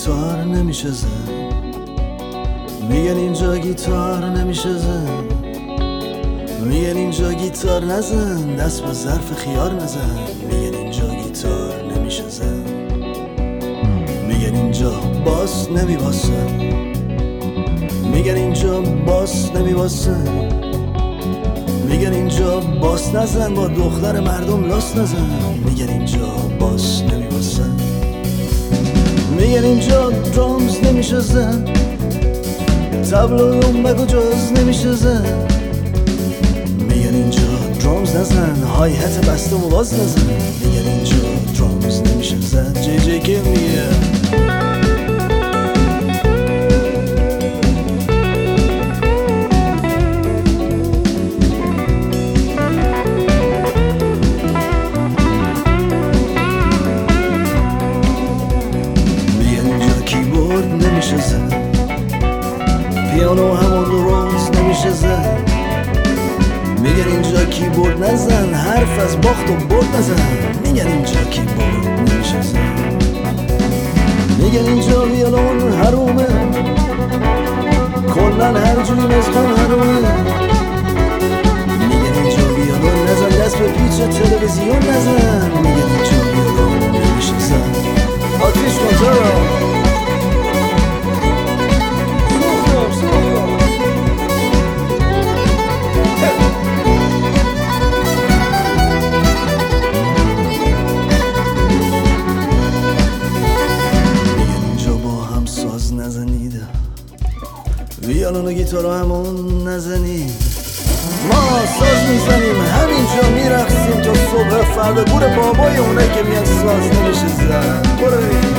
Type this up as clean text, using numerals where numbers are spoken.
گیتار نمیشه زد، میگن اینجا گیتار نمیشه زد، میگن اینجا گیتار نزن، دست به ظرف خیار نزن، میگن اینجا گیتار نمیشه زد، میگن اینجا باس نمیباسه، میگن اینجا باس نمیباسه، میگن اینجا باس نزن، با دختر مردم لاس نزن، میگن اینجا باس نمیباسه، میگن اینجا درامز نمیشه زن، تبل و دنبک و جاز نمیشه زن، میگن اینجا درامز نزن، های هت بسته و باز نزن، میگن اینجا درامز نمیشه زن. جی جی که میگه نمیشه زد، پیانو همون درست نمیشه زد، میگن اینجا کیبورد نزن، حرف از باخت و برد نزن، میگن اینجا کیبورد نمیشه زد، میگن اینجا ویولون حرومه، کلن هر جوری مزخون حرومه، میگن اینجا ویولون نزن، دست به پیچ تلویزیون نزن، میگن اینجا ویولون نمیشه زد. آتیش کنترل ویولون و گیتار رو همون نزنید، ما ساز میزنیم همینجا میرقصیم تا صبح فردا، گور بابای اونایی که میاد ساز نمیشه زد. برو